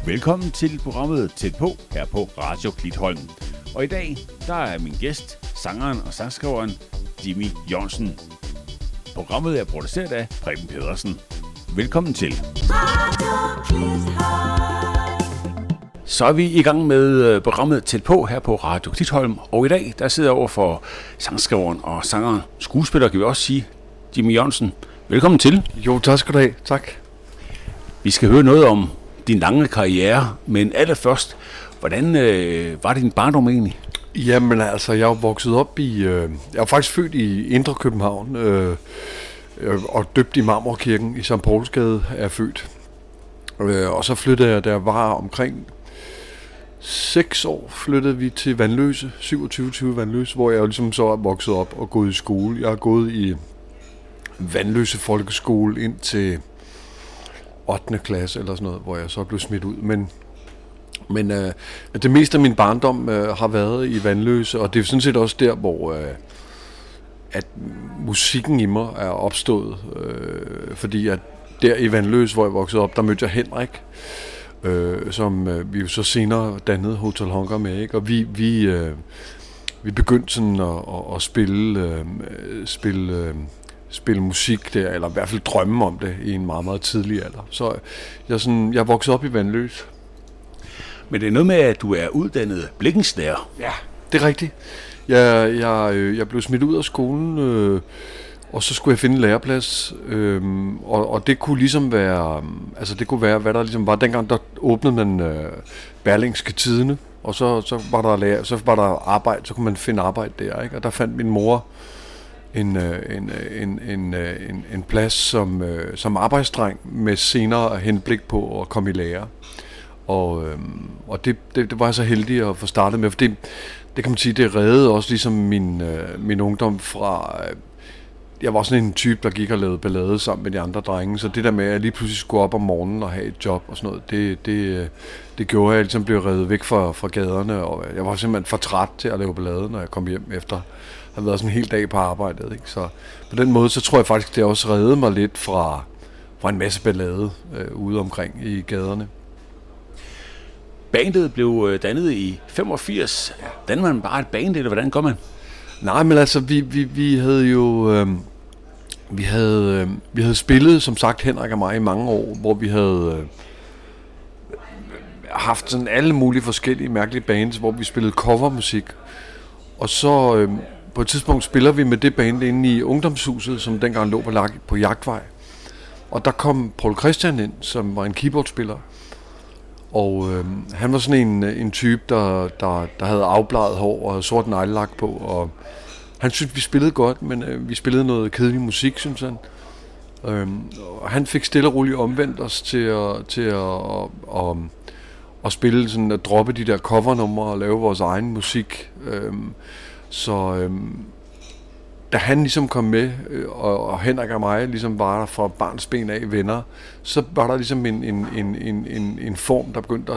Velkommen til programmet Tæt på her på Radio Klitholm. Og i dag, der er min gæst, sangeren og sangskriveren Jimmy Jørgensen. Programmet er produceret af Preben Pedersen. Velkommen til. Så er vi i gang med programmet Tæt på her på Radio Klitholm. Og i dag, der sidder jeg over for sangskriveren og sangeren, skuespiller, kan vi også sige, Jimmy Jørgensen. Velkommen til. Jo, tak skal du have. Tak. Vi skal høre noget om din lange karriere, men allerførst, hvordan var din barndom egentlig? Jamen altså, jeg er vokset op i... jeg er faktisk født i Indre København, og døbt i Marmorkirken i St. Poulsgade er jeg født. Og så flyttede jeg, da jeg var omkring 6 år, flyttede vi til Vandløse, 27 Vandløse, hvor jeg jo ligesom så er vokset op og gået i skole. Jeg har gået i Vandløse Folkeskole ind til 8. klasse eller sådan noget, hvor jeg så blev smidt ud. Men det meste af min barndom har været i Vandløse, og det er sådan set også der, hvor at musikken i mig er opstået. Fordi at der i Vandløse, hvor jeg voksede op, der mødte jeg Henrik, som vi jo så senere dannede Hotel Hunger med, ikke? Og vi begyndte sådan at spille musik der, eller i hvert fald drømme om det i en meget, meget tidlig alder. Så jeg voksede op i Vandløse. Men det er noget med, at du er uddannet blikkenslager. Ja, det er rigtigt. Jeg blev smidt ud af skolen, og så skulle jeg finde en læreplads, og det kunne ligesom være, altså det kunne være, hvad der ligesom var. Dengang der åbnede man Berlingske Tidende, og så var der arbejde, så kunne man finde arbejde der, ikke? Og der fandt min mor en plads som arbejdsdreng med senere henblik på at komme i lære. Og det var jeg så heldig at få startet med, for det kan man sige, det reddede også ligesom min ungdom fra... Jeg var sådan en type, der gik og lavede ballade sammen med de andre drenge, så det der med, at jeg lige pludselig skulle op om morgenen og have et job og sådan noget, det gjorde, at jeg ligesom blev reddet væk fra gaderne, og jeg var simpelthen for træt til at lave ballade, når jeg kom hjem efter at have været sådan en hel dag på arbejdet, ikke? Så på den måde, så tror jeg faktisk, det også reddede mig lidt fra en masse ballade ude omkring i gaderne. Bandet blev dannet i 85. Ja. Danner man bare et band, eller hvordan går man? Nej, men altså, vi havde jo... Vi havde spillet, som sagt, Henrik og mig i mange år, hvor vi havde haft sådan alle mulige forskellige mærkelige bands, hvor vi spillede covermusik. Og så på et tidspunkt spiller vi med det band inde i Ungdomshuset, som dengang lå på Jagtvej. Og der kom Paul Christian ind, som var en keyboardspiller. Og han var sådan en type, der havde afbladet hår og sort neglelak på, og han syntes, vi spillede godt, men vi spillede noget kedelig musik, synes han. Og han fik stille og roligt omvendt os til at spille sådan, at droppe de der covernumre og lave vores egen musik. Da han ligesom kom med, og Henrik og mig ligesom var der fra barnsben af venner, så var der ligesom en form, der begyndte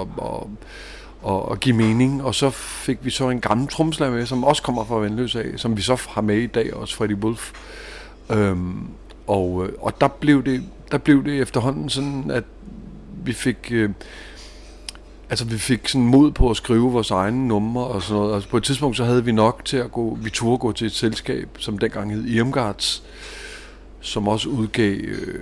at give mening, og så fik vi så en gammel trommeslager med, som også kommer fra Vandløse af, som vi så har med i dag også, Freddy Wolf. Og der blev det efterhånden sådan, at vi fik... vi fik sådan mod på at skrive vores egne numre og sådan noget. Altså på et tidspunkt så havde vi nok til at vi turde gå til et selskab, som dengang hed Irmgards, som også udgav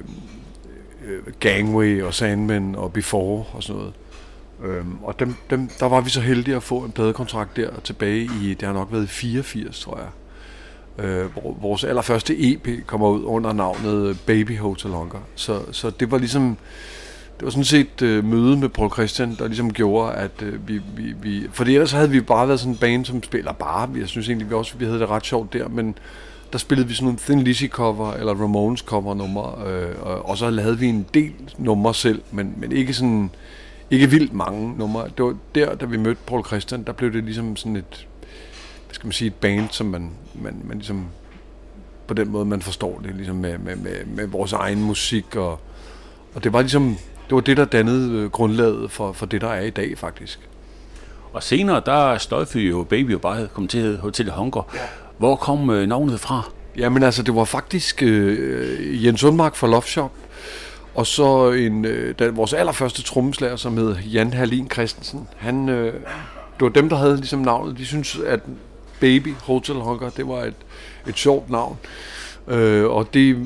Gangway og Sandman og Before og sådan noget. Og der var vi så heldige at få en pladekontrakt der tilbage i, det har nok været 84, tror jeg. Vores allerførste EP kommer ud under navnet Baby Hotel Hunger. Så det var ligesom... Det var sådan set møde med Paul Christian, der ligesom gjorde, at vi... Fordi ellers havde vi bare været sådan en band, som spiller bare. Jeg synes egentlig, vi havde det ret sjovt der, men der spillede vi sådan nogle Thin Lizzy cover, eller Ramones cover numre, og så lavede vi en del numre selv, men ikke sådan... Ikke vildt mange numre. Det var der, da vi mødte Paul Christian, der blev det ligesom sådan et... Hvad skal man sige, et band, som man ligesom... På den måde, man forstår det, ligesom med vores egen musik, og det var ligesom... Det var det, der dannede grundlaget for det, der er i dag, faktisk. Og senere, der sløjfede jo Baby og bare kom til Hotel Hunger. Ja. Hvor kom navnet fra? Jamen altså, det var faktisk Jens Undmark fra Love Shop. Og så vores allerførste trommeslager, som hed Jan Herlin Christensen, det var dem, der havde ligesom navnet. De syntes, at Baby Hotel Hunger, det var et sjovt navn. Og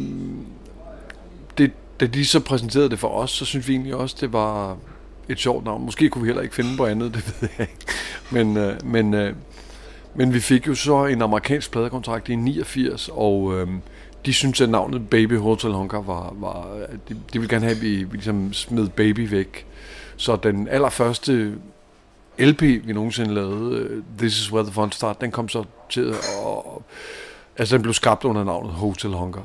da de så præsenterede det for os, så synes vi egentlig også, det var et sjovt navn. Måske kunne vi heller ikke finde på andet, det ved jeg ikke. Men vi fik jo så en amerikansk pladekontrakt i 89, og de syntes, at navnet Baby Hotel Hunger var de ville gerne have, at vi ligesom smed Baby væk. Så den allerførste LP, vi nogensinde lavede, This Is Where the Fun Starts, den kom så til den blev skabt under navnet Hotel Hunger,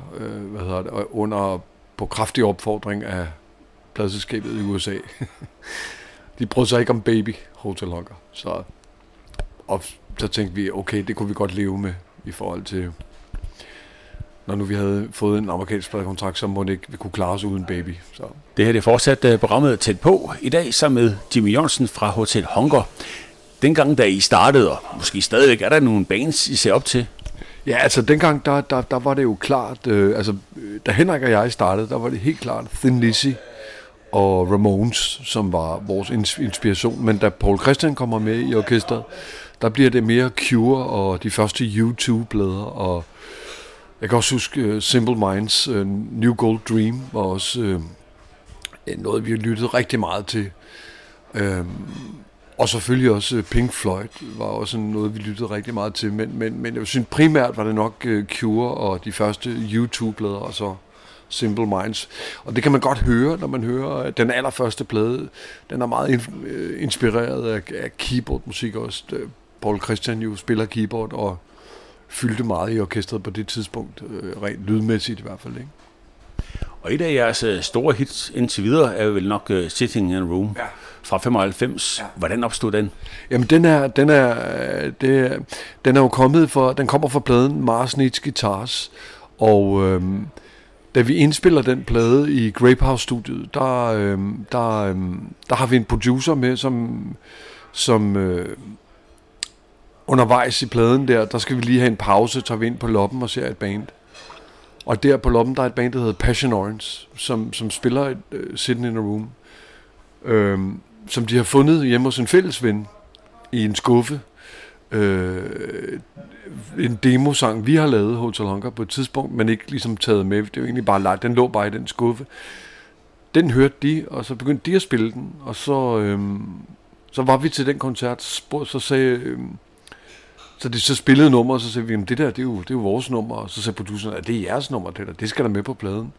på kraftig opfordring af pladeselskabet i USA. De brød sig ikke om Baby Hotel Hunger. Så tænkte vi, okay, det kunne vi godt leve med i forhold til, når nu vi havde fået en amerikansk pladekontrakt, så må det ikke vi kunne klare os uden Baby. Så. Det her det er fortsat programmet Tæt på. I dag sammen med Jimmy Jørgensen fra Hotel Hunger. Dengang, da I startede, og måske stadigvæk, er der nogle bands, I ser op til? Ja, altså dengang, der var det jo klart, da Henrik og jeg startede, der var det helt klart Thin Lizzy og Ramones, som var vores inspiration. Men da Paul Christian kommer med i orkestret, der bliver det mere Cure og de første U2-plader, og jeg kan også huske Simple Minds New Gold Dream var også noget, vi lyttede rigtig meget til. Og selvfølgelig også Pink Floyd var også noget, vi lyttede rigtig meget til. Men jeg synes primært var det nok Cure og de første U2-plader, og så Simple Minds. Og det kan man godt høre, når man hører den allerførste plade. Den er meget inspireret af keyboardmusik også. Paul Christian jo spiller keyboard og fyldte meget i orkestret på det tidspunkt, rent lydmæssigt i hvert fald, ikke? Og et af jeres store hits indtil videre er jo vel nok Sitting in a Room fra 95. Ja. Hvordan opstod den? Jamen den er jo kommet den kommer fra pladen Mars Needs Guitars, og da vi indspiller den plade i Grapehouse-studiet, der har vi en producer med, som undervejs i pladen der skal vi lige have en pause, tager vi ind på loppen og ser et band. Og der på loppen, der er et band, der hedder Passion Orange, som spiller et Sitting in a Room, som de har fundet hjemme hos en fælles ven i en skuffe. En demosang, vi har lavet, Hotel Hunger, på et tidspunkt, men ikke ligesom taget med. Det er jo egentlig bare lagt. Den lå bare i den skuffe. Den hørte de, og så begyndte de at spille den, og så var vi til den koncert, så de så spillede nummer, og så sagde vi, det der, det er jo vores nummer, og så sagde produceren, at det er jeres nummer, det skal der med på pladen.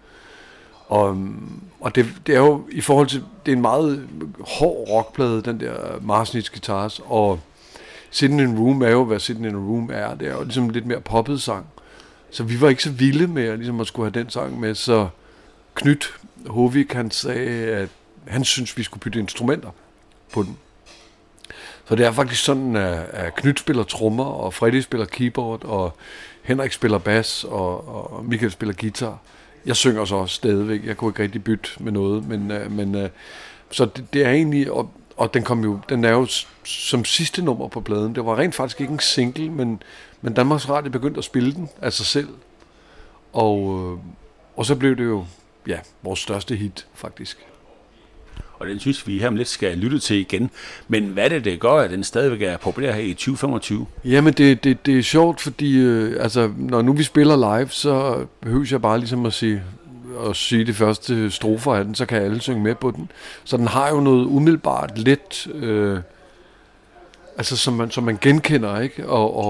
Og det er jo i forhold til, det er en meget hård rockplade, den der Mars Needs Guitars, og Sitting in a Room er jo, hvad Sitting in a Room er, det er jo ligesom lidt mere poppet sang. Så vi var ikke så vilde med ligesom at skulle have den sang med, så Knyt Hovik, han sagde, at han synes vi skulle bytte instrumenter på den. Så det er faktisk sådan, at Knyt spiller trommer, og Freddy spiller keyboard, og Henrik spiller bas, og Michael spiller guitar. Jeg synger så også stadigvæk. Jeg kunne ikke rigtig bytte med noget, men så det er egentlig, og den er jo som sidste nummer på pladen. Det var rent faktisk ikke en single, men Danmarks Radio begyndte at spille den af sig selv, og så blev det jo vores største hit faktisk. Og den synes vi her om lidt skal lytte til igen. Men hvad er det gør, at den stadigvæk er populær her i 2025? Jamen det er sjovt, fordi når nu vi spiller live, så behøver jeg bare ligesom at sige de første strofer af den, så kan alle synge med på den. Så den har jo noget umiddelbart let, som man genkender, ikke?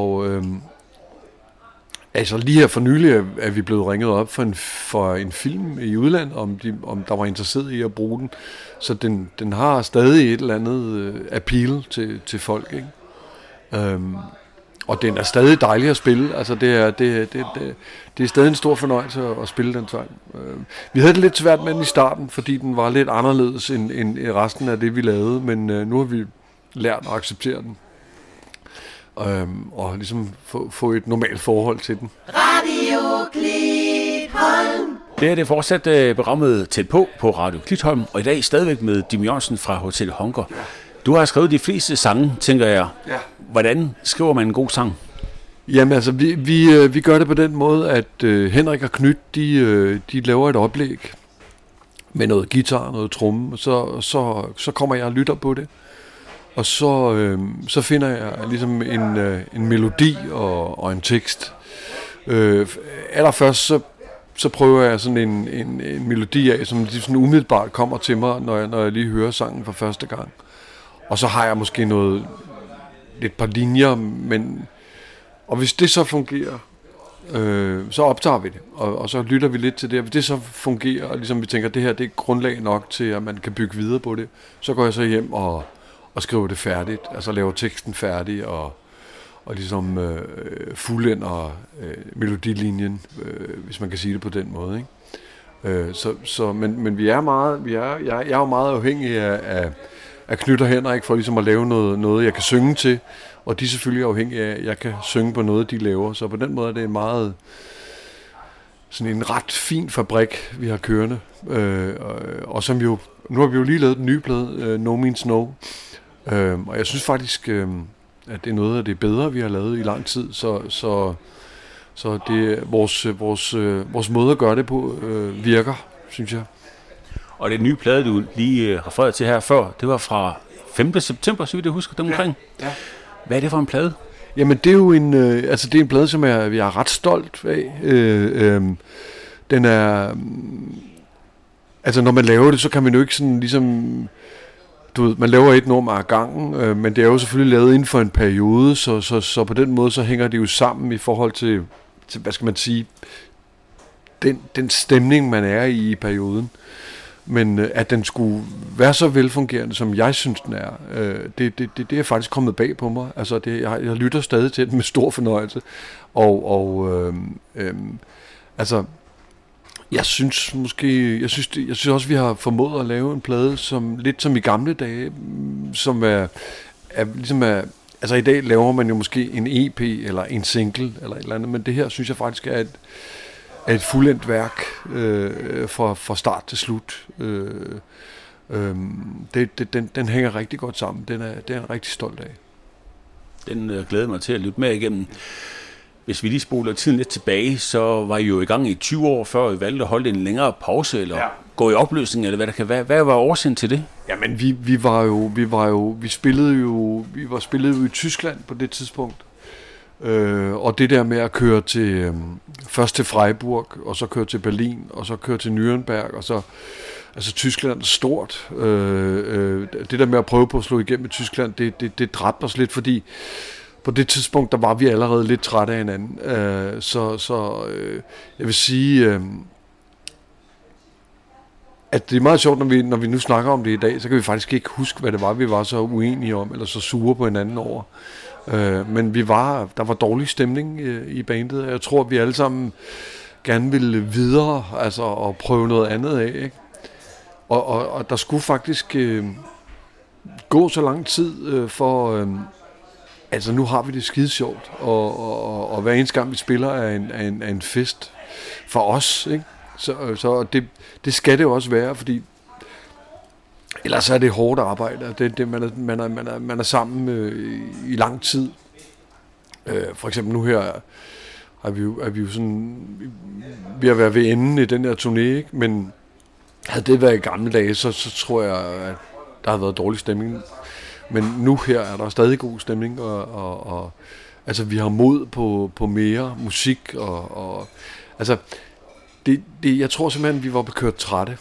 Altså lige her for nylig er vi blevet ringet op for en film i udlandet, om der var interesseret i at bruge den. Så den har stadig et eller andet appeal til folk, ikke? Og den er stadig dejlig at spille. Altså det er stadig en stor fornøjelse at spille den sang. Vi havde det lidt svært med den i starten, fordi den var lidt anderledes end resten af det vi lavede, men nu har vi lært at acceptere den. Og ligesom få et normalt forhold til den. Radio Klitholm. Det er fortsat programmet Tæt på Radio Klitholm, og i dag stadigvæk med Jimmy Jørgensen fra Hotel Hunger. Ja. Du har skrevet de fleste sange, tænker jeg. Ja. Hvordan skriver man en god sang? Jamen altså, vi gør det på den måde, at Henrik og Knyt, de laver et oplæg med noget guitar, noget tromme, så kommer jeg og lytter på det. Og så finder jeg ligesom en melodi og en tekst. Allerførst så prøver jeg sådan en melodi af, som sådan umiddelbart kommer til mig, når jeg lige hører sangen for første gang. Og så har jeg måske et par linjer, og hvis det så fungerer, så optager vi det, og så lytter vi lidt til det. Og hvis det så fungerer, og ligesom vi tænker, det her det er grundlag nok til, at man kan bygge videre på det, så går jeg så hjem og skriver det færdigt, altså laver teksten færdig, og ligesom fuldender melodilinjen, hvis man kan sige det på den måde, ikke? Men vi er meget, jeg er jo meget afhængig af Knyt og Henrik for ligesom at lave noget jeg kan synge til, og de er selvfølgelig afhængige af, at jeg kan synge på noget, de laver. Så på den måde er det meget sådan en ret fin fabrik, vi har kørende. Og som jo, nu har vi jo lige lavet den nye plade, No Means No. Og jeg synes faktisk, at det er noget af det bedre, vi har lavet i lang tid. Så det vores måde at gøre det på virker, synes jeg. Og det nye plade, du lige refererede til her før, det var fra 5. september, så vidt jeg husker, omkring. Ja. Hvad er det for en plade? Jamen, det er jo det er en plade, som jeg er ret stolt af. Den er... altså, når man laver det, så kan man jo ikke sådan ligesom... Du ved, man laver et nummer ad gangen, men det er jo selvfølgelig lavet inden for en periode, så på den måde, så hænger det jo sammen i forhold til hvad skal man sige, den stemning, man er i perioden. Men at den skulle være så velfungerende, som jeg synes, den er, det er faktisk kommet bag på mig. Altså, jeg lytter stadig til den med stor fornøjelse. Altså, jeg synes også, vi har formået at lave en plade, som lidt som i gamle dage, som er ligesom altså i dag laver man jo måske en EP eller en single eller et eller andet, men det her synes jeg faktisk er et fuldendt værk fra start til slut. Den hænger rigtig godt sammen. Den er jeg rigtig stolt af. Den glæder mig til at lytte med igennem. Hvis vi lige spoler tiden lidt tilbage, så var I jo i gang i 20 år, før I valgte at holde en længere pause, eller gå i opløsning, eller hvad der kan være. Hvad var årsagen til det? Jamen, vi spillede jo i Tyskland på det tidspunkt. Og det der med at køre først til Freiburg, og så køre til Berlin, og så køre til Nürnberg, og så... Altså, Tyskland er stort. Det der med at prøve på at slå igennem i Tyskland, det dræbte os lidt, fordi på det tidspunkt, der var vi allerede lidt trætte af hinanden. Jeg vil sige, at det er meget sjovt, når vi nu snakker om det i dag, så kan vi faktisk ikke huske, hvad det var, vi var så uenige om, eller så sure på hinanden over. Men der var dårlig stemning i bandet. Jeg tror, vi alle sammen gerne ville videre, altså og prøve noget andet af, ikke? Og der skulle faktisk gå så lang tid for... altså nu har vi det skide sjovt, og hver eneste gang vi spiller er en fest for os, ikke? Så det skal det også være, fordi ellers er det hårdt arbejde. Man er sammen i lang tid. For eksempel nu her er vi jo sådan ved at være ved enden i den her turné, ikke? Men havde det været i gamle dage, så tror jeg, at der havde været dårlig stemning. Men nu her er der stadig god stemning, og altså vi har mod på mere musik, og altså jeg tror simpelthen, vi var bekørt trætte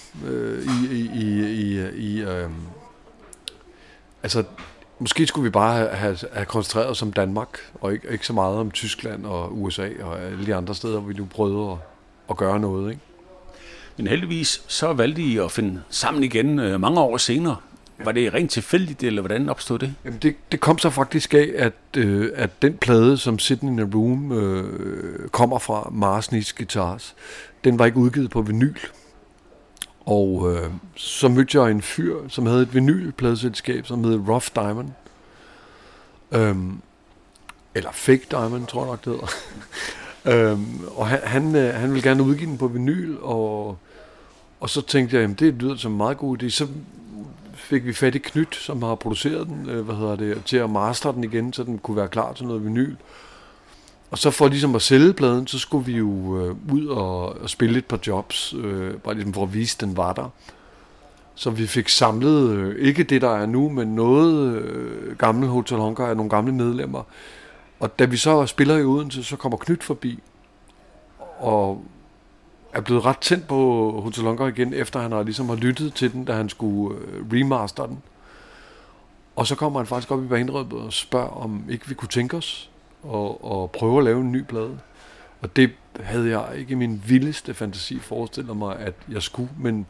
altså måske skulle vi bare have koncentreret os om Danmark, og ikke så meget om Tyskland og USA og alle de andre steder, hvor vi nu prøvede at gøre noget, ikke? Men heldigvis så valgte I at finde sammen igen mange år senere. Var det rent tilfældigt, eller hvordan opstod det? Jamen det kom så faktisk af, at den plade, som Sitting in a Room kommer fra, Mars Needs Guitars, den var ikke udgivet på vinyl. Og så mødte jeg en fyr, som havde et vinylpladeselskab, som hed Rough Diamond. Eller Fake Diamond, tror jeg nok det hedder. Og han ville gerne udgive den på vinyl, og så tænkte jeg, jamen det lyder som en meget god idé. Så fik vi fat i Knyt, som har produceret den, til at mastre den igen, så den kunne være klar til noget vinyl. Og så for ligesom at sælge pladen, så skulle vi jo ud og spille et par jobs, bare ligesom for at vise, den var der. Så vi fik samlet, ikke det der er nu, men noget gamle Hotel Hunger af nogle gamle medlemmer. Og da vi så spiller i Odense, så kommer Knyt forbi, og er blevet ret tændt på Hotel Hunger igen, efter han har lyttet til den, da han skulle remaster den. Og så kommer han faktisk op i banerummet og spørger, om ikke vi kunne tænke os og prøve at lave en ny plade. Og det havde jeg ikke i min vildeste fantasi forestillet mig, at jeg skulle, men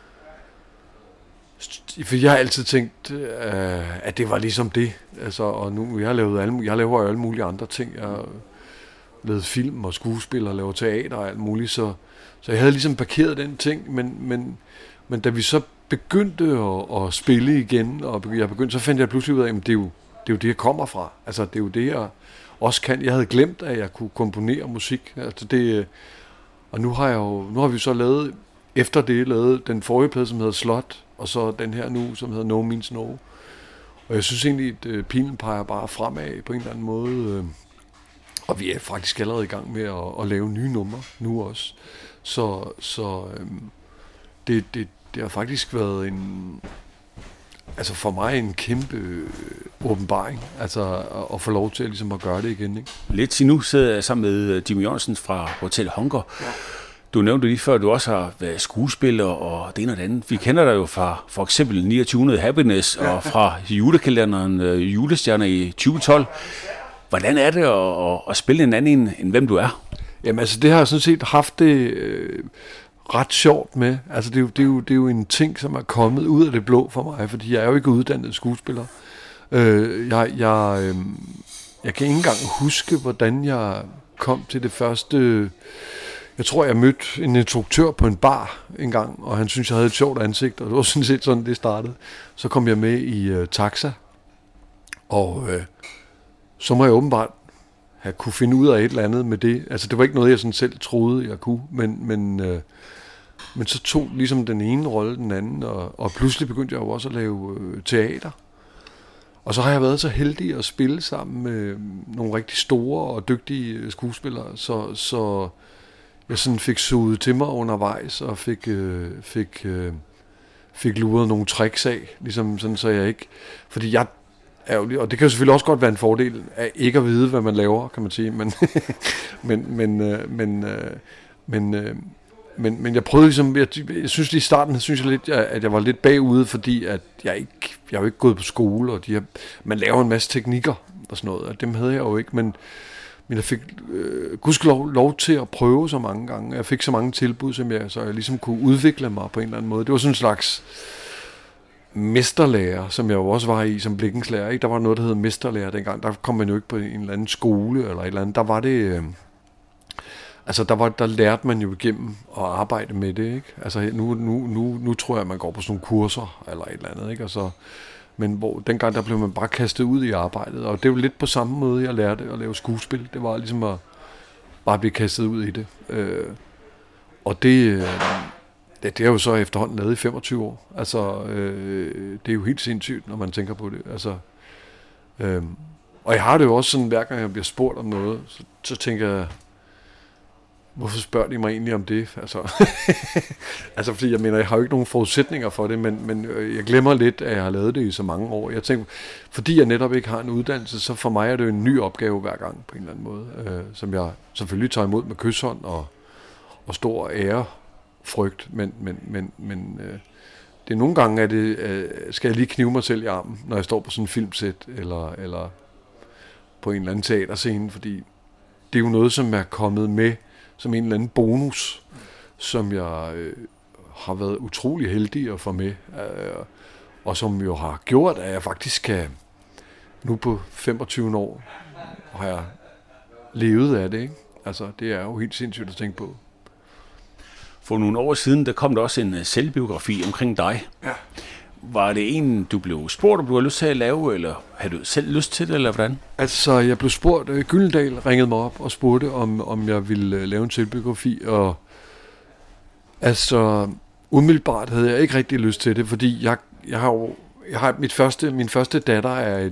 for jeg har altid tænkt, at det var ligesom det. Altså, og nu jeg laver alle mulige andre ting. Jeg har lavet film og skuespil og laver teater og alt muligt, så jeg havde ligesom parkeret den ting, men da vi så begyndte at spille igen, og så fandt jeg pludselig ud af, at det er jo det, jeg kommer fra. Altså, det er jo det, jeg også kan. Jeg havde glemt, at jeg kunne komponere musik. Altså, og nu har vi så lavet den forrige plade, som hedder Slot, og så den her nu, som hedder No Means No. Og jeg synes egentlig, at pilen peger bare fremad på en eller anden måde. Og vi er faktisk allerede i gang med at lave nye numre nu også. Så det har faktisk været altså for mig en kæmpe åbenbaring, altså at få lov til ligesom at gøre det igen, ikke? Lidt til nu sidder jeg sammen med Jimmy Jørgensen fra Hotel Hunger. Ja. Du nævnte lige før, at du også har været skuespiller og det ene og det andet. Vi kender dig jo fra for eksempel 29. Happiness og fra julekalenderen Julestjerner i 2012. Hvordan er det at spille en anden end hvem du er? Jamen altså, det har jeg sådan set haft det ret sjovt med. Altså det er jo en ting, som er kommet ud af det blå for mig, fordi jeg er jo ikke uddannet skuespiller. Jeg kan ikke engang huske, hvordan jeg kom til det første. Jeg tror, jeg mødte en instruktør på en bar en gang, og han syntes, jeg havde et sjovt ansigt, og det var sådan set sådan, det startede. Så kom jeg med i Taxa, og så må jeg åbenbart have kunne finde ud af et eller andet med det. Altså, det var ikke noget, jeg sådan selv troede, jeg kunne, men så tog ligesom den ene rolle den anden, og pludselig begyndte jeg jo også at lave teater. Og så har jeg været så heldig at spille sammen med nogle rigtig store og dygtige skuespillere, så jeg sådan fik suget til mig undervejs, og fik luret nogle tricks af, ligesom sådan, så jeg ikke. Fordi jeg er jo, og det kan jo selvfølgelig også godt være en fordel af ikke at vide, hvad man laver, kan man sige, men jeg prøvede ligesom, jeg synes i starten, synes jeg lidt, at jeg var lidt bagude, fordi at jeg er jo ikke gået på skole, og man laver en masse teknikker og sådan noget, og dem havde jeg jo ikke, men jeg fik gudskelov lov til at prøve så mange gange. Jeg fik så mange tilbud, så jeg ligesom kunne udvikle mig på en eller anden måde. Det var sådan en slags mesterlærer, som jeg jo også var i som blikkenslager. Ikke? Der var noget, der hed mesterlærer dengang. Der kom man jo ikke på en eller anden skole eller et eller andet. Der var det. Der lærte man jo igennem at arbejde med det. Ikke? Altså nu tror jeg, man går på sådan nogle kurser eller et eller andet. Ikke? Og så, men hvor dengang der blev man bare kastet ud i arbejdet. Og det var lidt på samme måde, jeg lærte at lave skuespil. Det var ligesom at bare blive kastet ud i det. Og det er jo så efterhånden lavet i 25 år. Altså, det er jo helt sindssygt, når man tænker på det. Altså, og jeg har det jo også sådan, hver gang jeg bliver spurgt om noget, så tænker jeg, hvorfor spørger de mig egentlig om det? Altså, altså fordi jeg mener, jeg har jo ikke nogen forudsætninger for det, men jeg glemmer lidt, at jeg har lavet det i så mange år. Jeg tænker, fordi jeg netop ikke har en uddannelse, så for mig er det jo en ny opgave hver gang, på en eller anden måde, som jeg selvfølgelig tager imod med kyshånd og stor ærefrygt, men det er nogle gange, at skal jeg lige knive mig selv i armen, når jeg står på sådan en filmsæt, eller på en eller anden teaterscene, fordi det er jo noget, som er kommet med som en eller anden bonus, som jeg har været utrolig heldig at få med, og som jo har gjort, at jeg faktisk kan, nu på 25 år, har jeg levet af det, ikke? Altså, det er jo helt sindssygt at tænke på. For nogle år siden, der kom der også en selvbiografi omkring dig. Ja. Var det en, du blev spurgt, om du havde lyst til at lave, eller havde du selv lyst til det, eller hvordan? Altså, jeg blev spurgt, Gyldendal ringede mig op og spurgte, om jeg ville lave en selvbiografi, og altså, umiddelbart havde jeg ikke rigtig lyst til det, fordi jeg har min første datter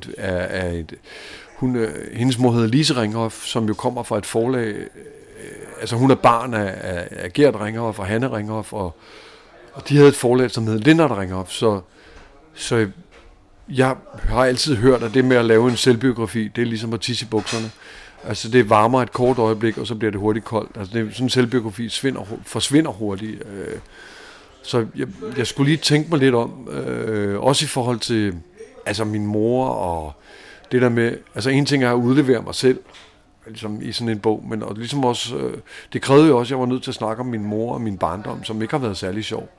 hendes mor hedder Lise Ringhoff, som jo kommer fra et forlag, altså hun er barn af Gert Ringhoff og Hanne Ringhoff, og Og de havde et forlag, som hed Lindert Ringhof, så jeg har altid hørt, at det med at lave en selvbiografi, det er ligesom at tisse i bukserne. Altså det varmer et kort øjeblik, og så bliver det hurtigt koldt. Altså sådan en selvbiografi forsvinder hurtigt. Så jeg skulle lige tænke mig lidt om, også i forhold til altså min mor og det der med, altså en ting er at udlevere mig selv, ligesom i sådan en bog, men og ligesom også, det krævede jo også, at jeg var nødt til at snakke om min mor og min barndom, som ikke har været særlig sjov.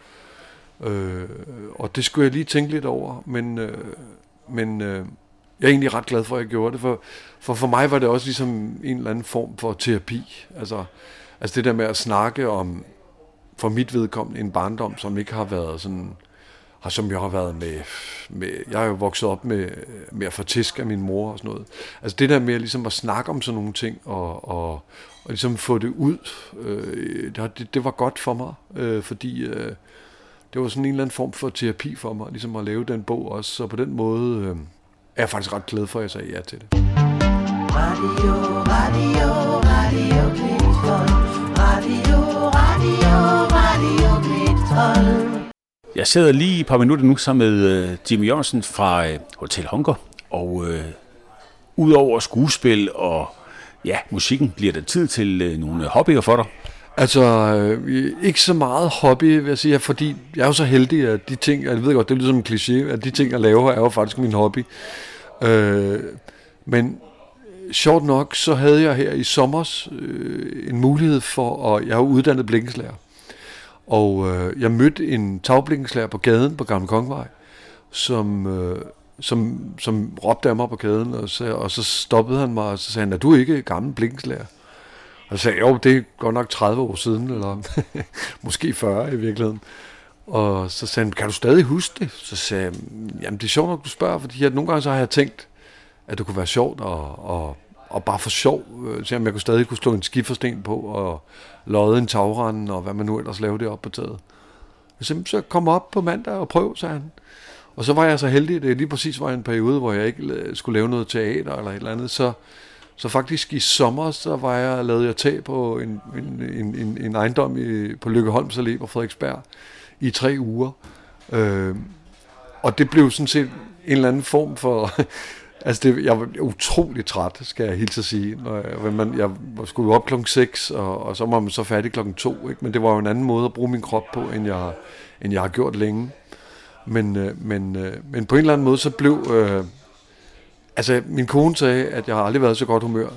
Og det skulle jeg lige tænke lidt over, men jeg er egentlig ret glad for, at jeg gjorde det, for mig var det også ligesom en eller anden form for terapi. Altså det der med at snakke om, for mit vedkommende, en barndom, som ikke har været sådan, som jeg har været med jeg er jo vokset op med at få tæsk af min mor og sådan noget. Altså det der med ligesom at snakke om sådan nogle ting, og ligesom få det ud, det var godt for mig, fordi det var sådan en eller anden form for terapi for mig, ligesom at lave den bog også, så på den måde er jeg faktisk ret glad for, at jeg sagde ja til det. Radio, radio, radio Klitholm. Radio, radio, radio Klitholm. Jeg sidder lige et par minutter nu sammen med Jimmy Jørgensen fra Hotel Hunger, og udover skuespil og musikken, bliver der tid til nogle hobbyer for dig? Altså, ikke så meget hobby, vil jeg sige, fordi jeg er jo så heldig, at de ting, jeg ved godt, det lyder som en kliché, at de ting, jeg laver, er jo faktisk min hobby. Men sjovt nok, så havde jeg her i sommers en mulighed for, at jeg er uddannet blikkenslager. Og jeg mødte en tagblikkenslager på gaden på Gamle Kongevej, som råbte af mig på gaden, og så stoppede han mig, og så sagde han, er du ikke gammel blikkenslager? Og så sagde jeg, jo, det er godt nok 30 år siden, eller måske 40 i virkeligheden. Og så sagde han, kan du stadig huske det? Så sagde jeg, jamen det er sjovt nok, du spørger, fordi nogle gange så har jeg tænkt, at det kunne være sjovt, og bare for sjov, se om jeg stadig kunne slå en skifersten på, og lodde en tagrende, og hvad man nu ellers lavede det op på taget. Så kom op på mandag og prøv, sagde han. Og så var jeg så heldig, det lige præcis var en periode, hvor jeg ikke skulle lave noget teater eller et eller andet, så faktisk i sommer, så lavede jeg tag på en ejendom på Lykkeholms Allé på Frederiksberg i 3 uger. Og det blev sådan set en eller anden form for... altså jeg var utrolig træt, skal jeg hilse at sige. Jeg skulle op 6:00, og så var man så færdig 2:00. Ikke? Men det var jo en anden måde at bruge min krop på, end jeg har gjort længe. Men på en eller anden måde, så blev... altså, min kone sagde, at jeg har aldrig været så godt humør,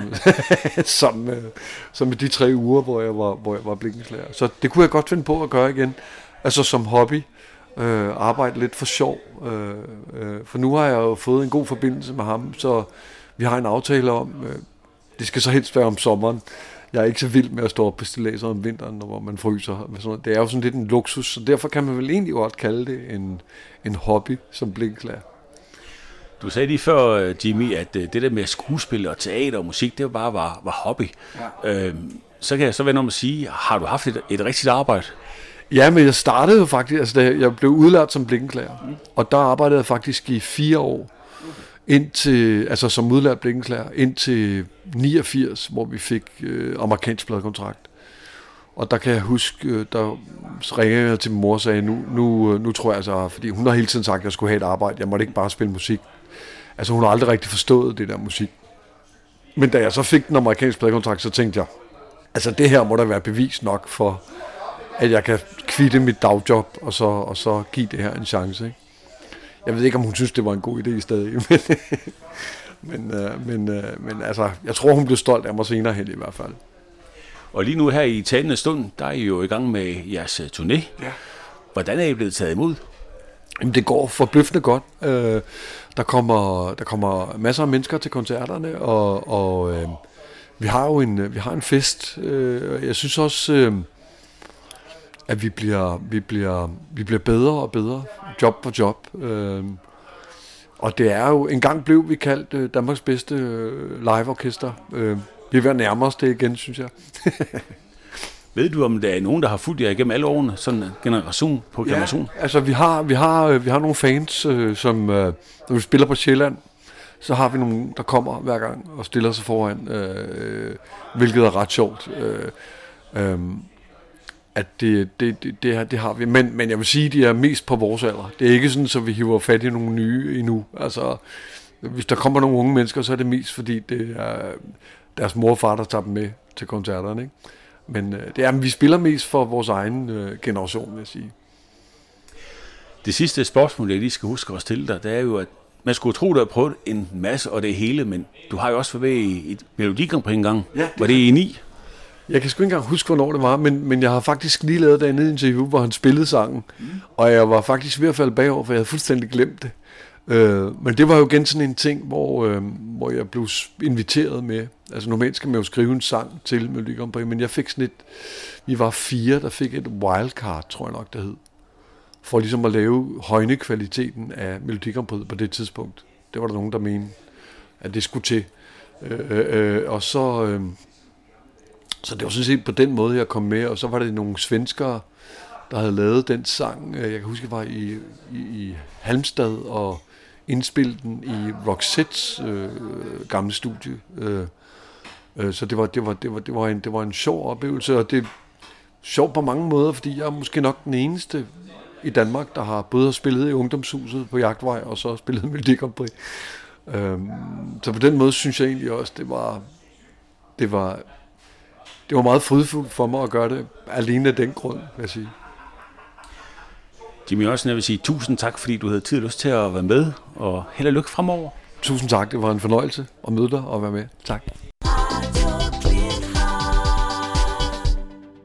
som de 3 uger, hvor jeg var blikkenslager. Så det kunne jeg godt finde på at gøre igen. Altså som hobby. Arbejde lidt for sjov. For nu har jeg jo fået en god forbindelse med ham, så vi har en aftale om, det skal så helst være om sommeren. Jeg er ikke så vild med at stå op på stilladser om vinteren, hvor man fryser. Det er jo sådan lidt en luksus, så derfor kan man vel egentlig godt kalde det en hobby som blikkenslager. Du sagde lige før, Jimmy, at det der med skuespil og teater og musik, det bare var hobby. Ja. Så kan jeg så vende om at sige, har du haft et rigtigt arbejde? Ja, men jeg startede jo faktisk, altså jeg blev udlært som blikkenslager, og der arbejdede jeg faktisk i 4 år, altså som udlært blikkenslager, indtil 89, hvor vi fik amerikansk pladekontrakt. Og der kan jeg huske, der ringede jeg til min mor og sagde, nu tror jeg altså, fordi hun har hele tiden sagt, at jeg skulle have et arbejde, jeg måtte ikke bare spille musik. Altså hun har aldrig rigtig forstået det der musik. Men da jeg så fik den amerikanske pladekontrakt, så tænkte jeg, altså det her må da være bevis nok for, at jeg kan kvitte mit dagjob, og så give det her en chance. Ikke? Jeg ved ikke, om hun synes, det var en god idé stadig, men altså, jeg tror, hun blev stolt af mig senere hen i hvert fald. Og lige nu her i talende stund, der er I jo i gang med jeres turné. Ja. Hvordan er I blevet taget imod? Jamen, det går forbløffende godt. Der kommer masser af mennesker til koncerterne, og vi har jo en fest. Jeg synes også, at vi bliver bedre og bedre, job for job. Og det er jo, engang blev vi kaldt Danmarks bedste liveorkester. Vi er ved at nærme os det igen, synes jeg. Ved du, om der er nogen, der har fulgt jer igennem alle årene, sådan generation på generation? Ja, altså vi har nogle fans, som når vi spiller på Sjælland, så har vi nogen, der kommer hver gang og stiller sig foran, hvilket er ret sjovt. at det har vi. Men jeg vil sige, at de er mest på vores alder. Det er ikke sådan, så vi hiver fat i nogle nye endnu. Altså, hvis der kommer nogle unge mennesker, så er det mest, fordi det er deres mor og far, der tager dem med til koncerterne, ikke? Men vi spiller mest for vores egen generation, vil jeg sige. Det sidste spørgsmål, jeg lige skal huske at stille dig, det er jo, at man skulle tro, du har prøvet en masse og det hele, men du har jo også været med i et Melodi Grand Prix engang. Ja, var det i 9? Jeg kan sgu ikke engang huske, hvornår det var, men jeg har faktisk lige lavet det andet interview, hvor han spillede sangen, og jeg var faktisk ved at falde bagover, for jeg havde fuldstændig glemt det. Men det var jo igen sådan en ting, hvor jeg blev inviteret med. Altså normalt skal man jo skrive en sang til Melodi Grand Prix, men jeg fik sådan vi var 4, der fik et wildcard, tror jeg nok, det hed. For ligesom at højne kvaliteten af Melodi Grand Prix på det tidspunkt. Det var der nogen, der mente, at det skulle til. Og så det var sådan set på den måde, jeg kom med, og så var det nogle svenskere, der havde lavet den sang. Jeg kan huske, jeg var i Halmstad og indspillede den i Roxettes gamle studie. Så det var en sjov oplevelse, og det er sjovt på mange måder, fordi jeg er måske nok den eneste i Danmark, der har både spillet i Ungdomshuset på Jagtvej, og så spillet Melodi Grand Prix. Så på den måde synes jeg egentlig også, det var meget frydefuldt for mig at gøre det alene af den grund, vil jeg sige. Jimmy Jørgensen, jeg vil sige tusind tak, fordi du havde tid og lyst til at være med, og held og lykke fremover. Tusind tak, det var en fornøjelse at møde dig og være med. Tak.